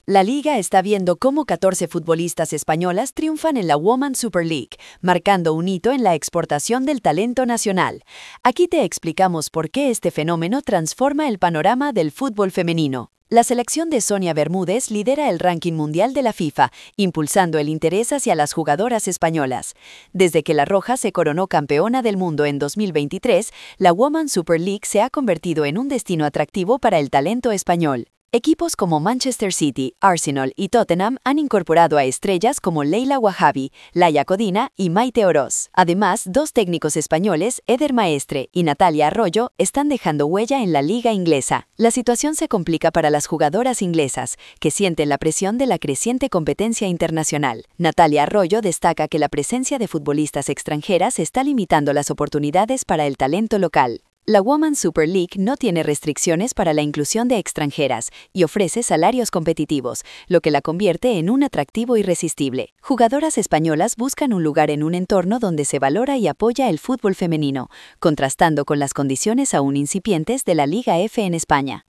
La liga está viendo cómo 14 futbolistas españolas triunfan en la Women's Super League, marcando un hito en la exportación del talento nacional. Aquí te explicamos por qué este fenómeno transforma el panorama del fútbol femenino. La selección de Sonia Bermúdez lidera el ranking mundial de la FIFA, impulsando el interés hacia las jugadoras españolas. Desde que la Roja se coronó campeona del mundo en 2023, la Women's Super League se ha convertido en un destino atractivo para el talento español. Equipos como Manchester City, Arsenal y Tottenham han incorporado a estrellas como Leila Wahabi, Laia Codina y Maite Oroz. Además, dos técnicos españoles, Eder Maestre y Natalia Arroyo, están dejando huella en la liga inglesa. La situación se complica para las jugadoras inglesas, que sienten la presión de la creciente competencia internacional. Natalia Arroyo destaca que la presencia de futbolistas extranjeras está limitando las oportunidades para el talento local. La Women's Super League no tiene restricciones para la inclusión de extranjeras y ofrece salarios competitivos, lo que la convierte en un atractivo irresistible. Jugadoras españolas buscan un lugar en un entorno donde se valora y apoya el fútbol femenino, contrastando con las condiciones aún incipientes de la Liga F en España.